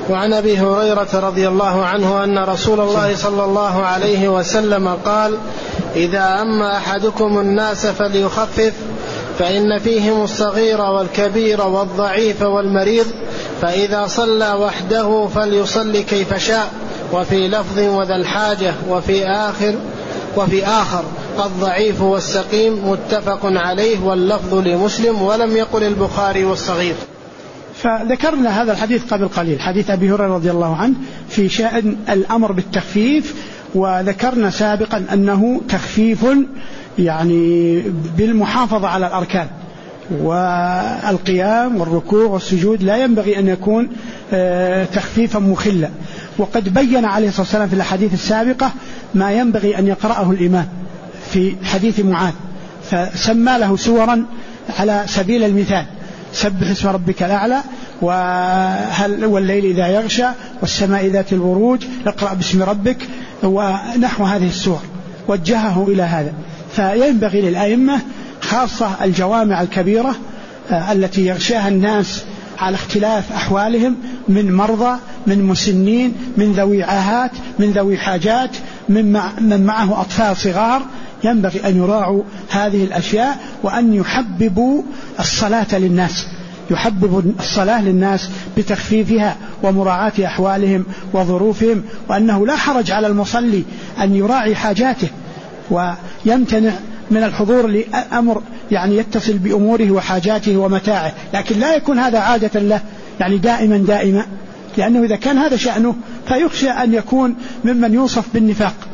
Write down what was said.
وعن أبي هريرة رضي الله عنه أن رسول الله صلى الله عليه وسلم قال: إذا أما أحدكم الناس فليخفف، فإن فيهم الصغير والكبير والضعيف والمريض، فإذا صلى وحده فليصلي كيف شاء، وفي لفظ وذا الحاجة، وفي آخر الضعيف والسقيم، متفق عليه، واللفظ لمسلم، ولم يقل البخاري والصغير. فذكرنا هذا الحديث قبل قليل، حديث أبي هريرة رضي الله عنه في شأن الأمر بالتخفيف، وذكرنا سابقا أنه تخفيف يعني بالمحافظة على الأركان، والقيام والركوع والسجود لا ينبغي أن يكون تخفيفا مخلا. وقد بين عليه الصلاة والسلام في الحديث السابقة ما ينبغي أن يقرأه الإمام في حديث معاذ، فسمى له سورا على سبيل المثال: سبح اسم ربك الأعلى، والليل إذا يغشى، والسماء ذات البروج، اقرأ باسم ربك، ونحو هذه السور، وجهه إلى هذا. فينبغي للأئمة خاصة الجوامع الكبيرة التي يغشاها الناس على اختلاف أحوالهم، من مرضى، من مسنين، من ذوي عاهات، من ذوي حاجات، من معه أطفال صغار، ينبغي أن يراعوا هذه الأشياء، وأن يحببوا الصلاة للناس، يحببوا الصلاة للناس بتخفيفها ومراعاة أحوالهم وظروفهم، وأنه لا حرج على المصلي أن يراعي حاجاته ويمتنع من الحضور لأمر يعني يتصل بأموره وحاجاته ومتاعه، لكن لا يكون هذا عادة له يعني دائما، لأنه إذا كان هذا شأنه فيخشى أن يكون ممن يوصف بالنفاق.